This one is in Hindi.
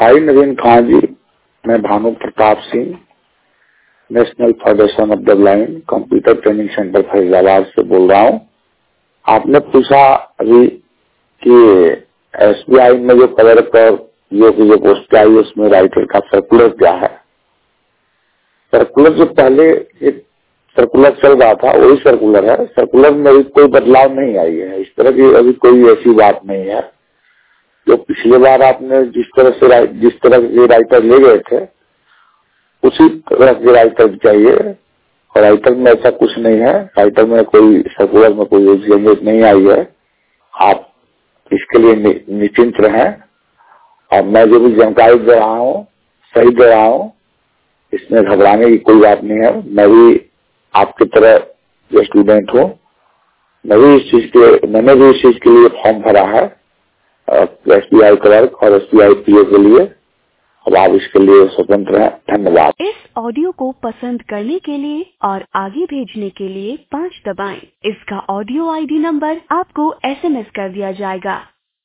भाई नवीन खान जी, मैं Bhanu Pratap Singh, national federation of the blind computer training centre Faizabad से बोल रहा हूँ। आपने पूछा अभी कि एसबीआई में जो क्लर्क और जो पोस्ट आई उसमें राइटर का सर्कुलर क्या है। सर्कुलर जो पहले एक सर्कुलर चल रहा था वही सर्कुलर है। सर्कुलर में अभी कोई बदलाव नहीं आई है। इस तरह की अभी कोई ऐसी बात नहीं है। जो पिछले बार आपने जिस तरह के राइटर ले गए थे उसी तरह के राइटर चाहिए, और राइटर में ऐसा कुछ नहीं है। राइटर में कोई सर्कुलर में कोई चेंजेस नहीं आई है। आप इसके लिए निश्चिंत रहें, और मैं जो भी जानकारी दे रहा हूँ सही दे रहा हूँ, इसमें घबराने की कोई बात नहीं है। मैं भी आपकी तरह जो स्टूडेंट हूँ, मैंने भी इस चीज के लिए फॉर्म भरा है, एसबीआई क्लर्क और एसबीआई पीओ के लिए। अब आप इसके लिए स्वतंत्र हैं। धन्यवाद। इस ऑडियो को पसंद करने के लिए और आगे भेजने के लिए 5 दबाएं। इसका ऑडियो आईडी नंबर आपको एसएमएस कर दिया जाएगा।